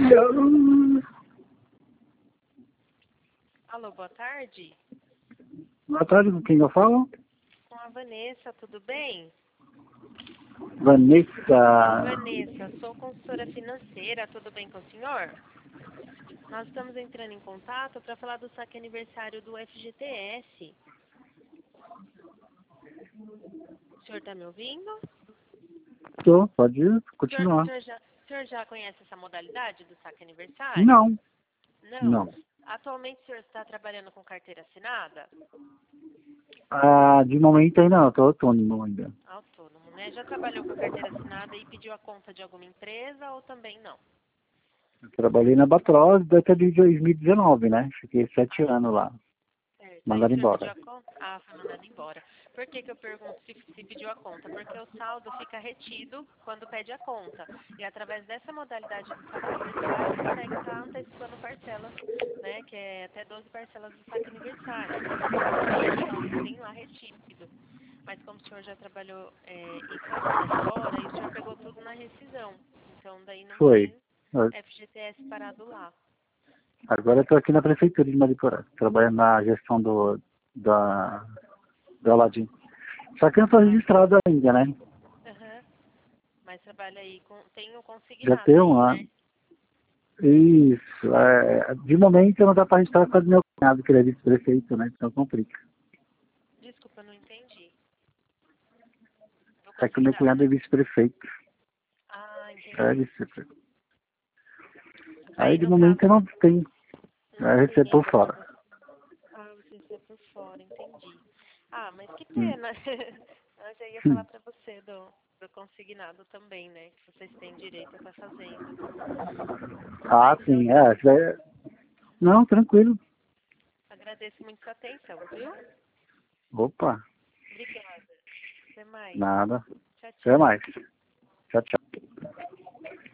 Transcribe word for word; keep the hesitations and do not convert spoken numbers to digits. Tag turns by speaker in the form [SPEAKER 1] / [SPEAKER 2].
[SPEAKER 1] Alô, boa tarde.
[SPEAKER 2] Boa tarde, com quem eu falo?
[SPEAKER 1] Com a Vanessa, tudo bem?
[SPEAKER 2] Vanessa.
[SPEAKER 1] Vanessa, sou consultora financeira, tudo bem com o senhor? Nós estamos entrando em contato para falar do saque aniversário do F G T S. O senhor está me ouvindo?
[SPEAKER 2] Tô, pode
[SPEAKER 1] O senhor, o,
[SPEAKER 2] continuar.
[SPEAKER 1] senhor já, o senhor já conhece essa modalidade do saque aniversário?
[SPEAKER 2] Não,
[SPEAKER 1] Não.
[SPEAKER 2] não.
[SPEAKER 1] Atualmente o senhor está trabalhando com carteira assinada?
[SPEAKER 2] Ah, de momento ainda não, tô autônomo ainda.
[SPEAKER 1] Autônomo, né? Já trabalhou com carteira assinada e pediu a conta de alguma empresa ou também não?
[SPEAKER 2] Eu trabalhei na Batroz até de dois mil e dezenove, né? Fiquei sete
[SPEAKER 1] Ah,
[SPEAKER 2] anos lá.
[SPEAKER 1] certo. Aí o
[SPEAKER 2] Mandaram
[SPEAKER 1] senhor pediu
[SPEAKER 2] embora.
[SPEAKER 1] a conta? Ah, foi mandado embora. Por que que eu pergunto se, se pediu a conta? Porque o saldo fica retido quando pede a conta. E através dessa modalidade do saque aniversário, consegue estar antecipando parcelas, né? Que é até doze parcelas do saque aniversário. Então, o saldo tem lá retido. Mas como o senhor já trabalhou é, e foi mandado embora, aí o senhor pegou tudo na rescisão. Então, daí não
[SPEAKER 2] Foi.
[SPEAKER 1] tem F G T S parado lá.
[SPEAKER 2] Agora eu tô aqui na prefeitura de Mariporã, trabalhando na gestão do, da, do Aladim. Só que eu não tô registrado ainda, né?
[SPEAKER 1] Uhum. Mas trabalha aí, com, tem o
[SPEAKER 2] Já
[SPEAKER 1] consignado
[SPEAKER 2] tem
[SPEAKER 1] aí,
[SPEAKER 2] uma.
[SPEAKER 1] né?
[SPEAKER 2] Isso. É, de momento não dá para registrar com o meu cunhado, que ele é vice-prefeito, né? Então complica.
[SPEAKER 1] Desculpa, não entendi. O
[SPEAKER 2] É que o meu
[SPEAKER 1] consignado,
[SPEAKER 2] cunhado é
[SPEAKER 1] né?
[SPEAKER 2] vice-prefeito.
[SPEAKER 1] Ah,
[SPEAKER 2] É
[SPEAKER 1] entendi.
[SPEAKER 2] vice-prefeito. Aí
[SPEAKER 1] Aí,
[SPEAKER 2] de
[SPEAKER 1] no
[SPEAKER 2] momento eu
[SPEAKER 1] caso,
[SPEAKER 2] não tenho.
[SPEAKER 1] não
[SPEAKER 2] É receber
[SPEAKER 1] tem
[SPEAKER 2] por
[SPEAKER 1] ainda pra
[SPEAKER 2] fora.
[SPEAKER 1] você. Ah, você está por fora, entendi. Ah, mas que
[SPEAKER 2] Hum.
[SPEAKER 1] pena. Eu já ia falar pra você do, do consignado também, né? Que vocês têm direito a estar fazendo.
[SPEAKER 2] Ah,
[SPEAKER 1] Mas eu
[SPEAKER 2] sim, é. isso é- Não, tranquilo.
[SPEAKER 1] agradeço muito sua atenção, viu?
[SPEAKER 2] Opa,
[SPEAKER 1] Obrigada. Até mais.
[SPEAKER 2] nada.
[SPEAKER 1] Tchau,
[SPEAKER 2] Até
[SPEAKER 1] tchau.
[SPEAKER 2] mais. Tchau, tchau.